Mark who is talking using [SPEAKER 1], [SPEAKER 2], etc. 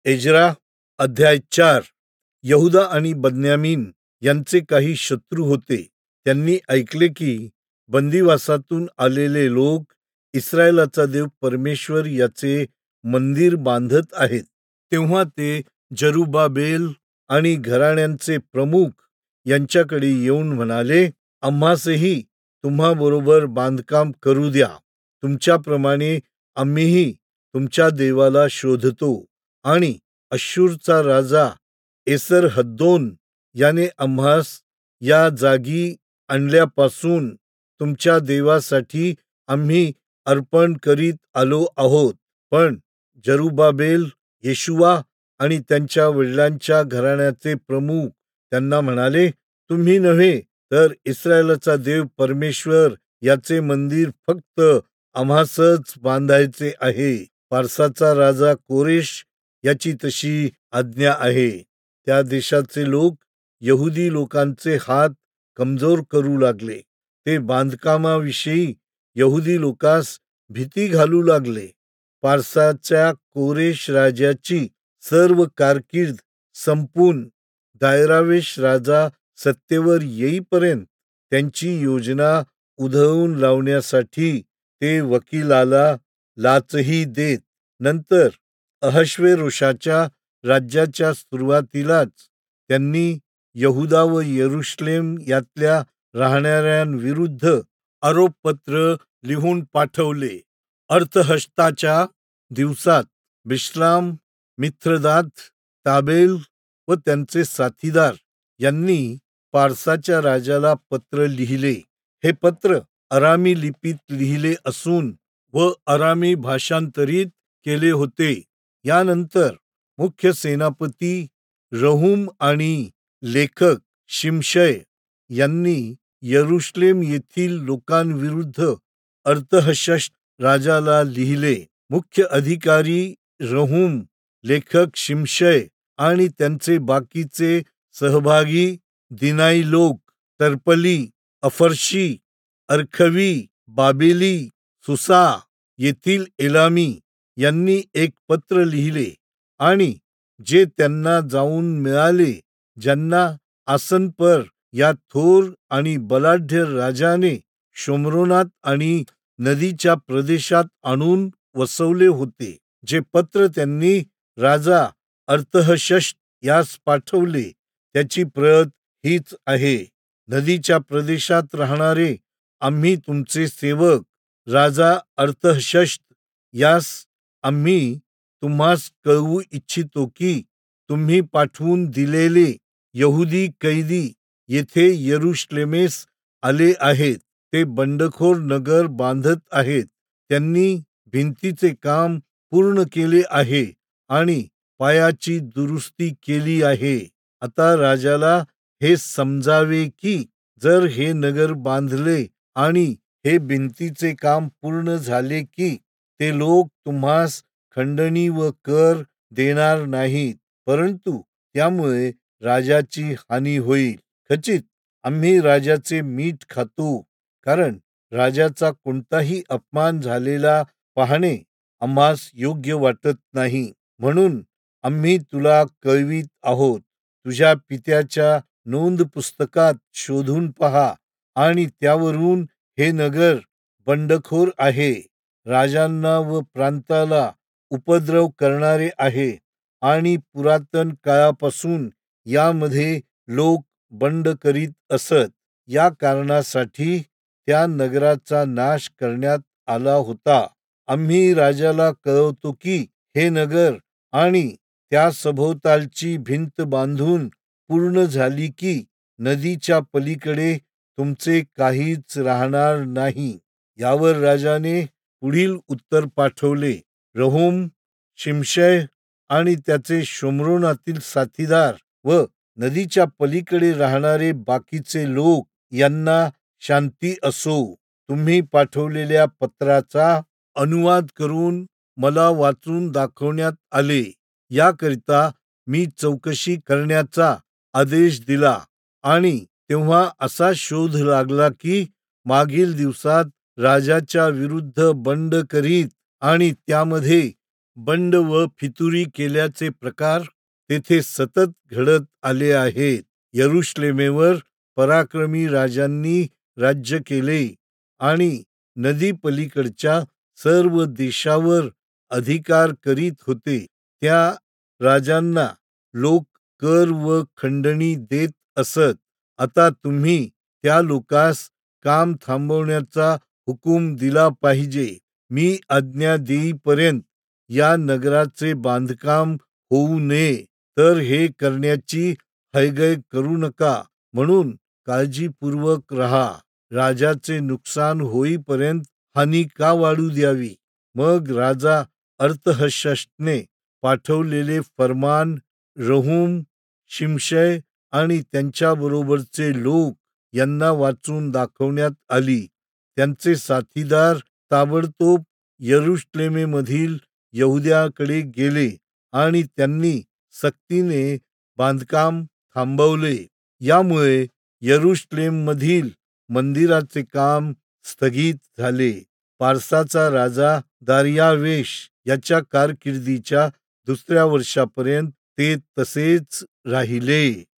[SPEAKER 1] Ezra अध्याय 4. यहुदा आणि बन्यामीन यांचे काही शत्रू होते. त्यांनी ऐकले की बंदिवासातून आलेले लोक इस्रायलाचा देव परमेश्वर याचे मंदिर बांधत आहेत. तेव्हा ते जरुबाबेल आणि घराण्यांचे प्रमुख यांच्याकडे येऊन म्हणाले, आम्हासही तुम्हाबरोबर बांधकाम करू द्या. तुमच्याप्रमाणे आम्हीही तुमच्या देवाला शोधतो. आणि अश्शूरचा राजा एसरहद्दोन याने आम्हास या जागी आणल्यापासून तुमच्या देवासाठी आम्ही अर्पण करीत आलो आहोत. पण जरुबाबेल, येशुवा आणि त्यांच्या वडिलांच्या घराण्याचे प्रमुख त्यांना म्हणाले, तुम्ही नव्हे तर इस्रायलाचा देव परमेश्वर याचे मंदिर फक्त आम्हासच बांधायचे आहे. पारसाचा राजा कोरेश याची तशी आज्ञा आहे. त्या देशाचे लोक यहुदी लोकांचे हात कमजोर करू लागले. ते बांधकामाविषयी यहुदी लोकांस भीती घालू लागले. पारसाच्या कोरेश राजाची सर्व कारकीर्द संपून दायरावेश राजा सत्तेवर येईपर्यंत त्यांची योजना उधळून लावण्यासाठी ते वकिलाला लाचही देत. नंतर अहश्वेरोशाच्या राज्याच्या सुरुवातीलाच त्यांनी यहुदा व यरुशलेम यातल्या राहणाऱ्यांविरुद्ध आरोपपत्र लिहून पाठवले. अर्थहष्टाच्या दिवसात बिश्लाम, मिथ्रदात, ताबेल व त्यांचे साथीदार यांनी पारसाच्या राजाला पत्र लिहिले. हे पत्र अरामी लिपीत लिहिले असून व अरामी भाषांतरित केले होते. यानंतर मुख्य सेनापती रहूम आणि लेखक शिमशय यांनी यरुशलेम येथील लोकांविरुद्ध अर्थहशष्ट राजाला लिहिले. मुख्य अधिकारी रहूम, लेखक शिमशय आणि त्यांचे बाकीचे सहभागी दिनाई लोक, तर्पली, अफर्शी, अर्खवी, बाबेली, सुसा येथील एलामी यांनी एक पत्र लिहिले आणि जे त्यांना जाऊन मिळाले, ज्यांना आसनपर या थोर आणि बलाढ्य राजाने शोम्रोनात आणि नदीच्या प्रदेशात आणून वसवले होते. जे पत्र त्यांनी राजा अर्थहशष्ट यास पाठवले त्याची प्रत हीच आहे. नदीच्या प्रदेशात राहणारे आम्ही तुमचे सेवक राजा अर्थहशष्ट यास आम्ही तुम्हास कळवू इच्छितो की तुम्ही पाठवून दिलेले यहुदी कैदी येथे यरुशलेमेस आले आहेत. ते बंडखोर नगर बांधत आहेत. त्यांनी भिंतीचे काम पूर्ण केले आहे आणि पायाची दुरुस्ती केली आहे. आता राजाला हे समजावे की जर हे नगर बांधले आणि हे भिंतीचे काम पूर्ण झाले की ते लोक तुम्हास खंडणी व कर देणार नाहीत, परंतु त्यामुळे राजाची हानी होईल. खचित आम्ही राजाचे मीठ खातो, कारण राजाचा कोणताही अपमान झालेला पाहणे आम्हास योग्य वाटत नाही. म्हणून आम्ही तुला कळवीत आहोत. तुझ्या पित्याच्या नोंद पुस्तकात शोधून पहा आणि त्यावरून हे नगर बंडखोर आहे, राजांना व प्रांताला उपद्रव करणारे आहे आणि पुरातन काळापासून यामध्ये लोक बंड करीत असत. या कारणासाठी त्या नगराचा नाश करण्यात आला होता. आम्ही राजाला कळवतो की हे नगर आणि त्या सभोवतालची भिंत बांधून पूर्ण झाली की नदीच्या पलीकडे तुमचे काहीच राहणार नाही. यावर राजाने पुढील उत्तर पाठवले. रहूम, शिमशय आणि त्याचे शोम्रोनातील साथीदार व नदीच्या पलीकडे राहणारे बाकीचे लोक यांना शांती असो. तुम्ही पाठवलेल्या पत्राचा अनुवाद करून मला वाचून दाखवण्यात आले. याकरिता मी चौकशी करण्याचा आदेश दिला आणि तेव्हा असा शोध लागला की मागील दिवसात राजाच्या विरुद्ध बंड करीत आणि त्यामध्ये बंड व फितुरी केल्याचे प्रकार तेथे सतत घडत आले आहेत. यरुश्लेमेवर पराक्रमी राजांनी राज्य केले आणि नदी पलीकडच्या सर्व देशावर अधिकार करीत होते. त्या राजांना लोक कर व खंडणी देत असत. आता तुम्ही त्या लोकास काम थांबवण्याचा हुकूम दिला पाहिजे. मी आज्ञा देईपर्यंत या नगराचे बांधकाम होऊ नये, तर हे करण्याची हयगय करू नका. म्हणून काळजीपूर्वक राहा. राजाचे नुकसान होईपर्यंत हानी का वाढू द्यावी? मग राजा अर्थहशस्टने पाठवलेले फर्मान रहूम, शिमशय आणि त्यांच्याबरोबरचे लोक यांना वाचून दाखवण्यात आली. त्यांचे साथीदार ताबडतोब यरुश्लेमेमधील यहुद्याकडे गेले आणि त्यांनी सक्तीने बांधकाम थांबवले. यामुळे यरुश्लेममधील मंदिराचे काम स्थगित झाले. पारसाचा राजा दार्यावेश याच्या कारकिर्दीच्या 2ऱ्या वर्षापर्यंत ते तसेच राहिले.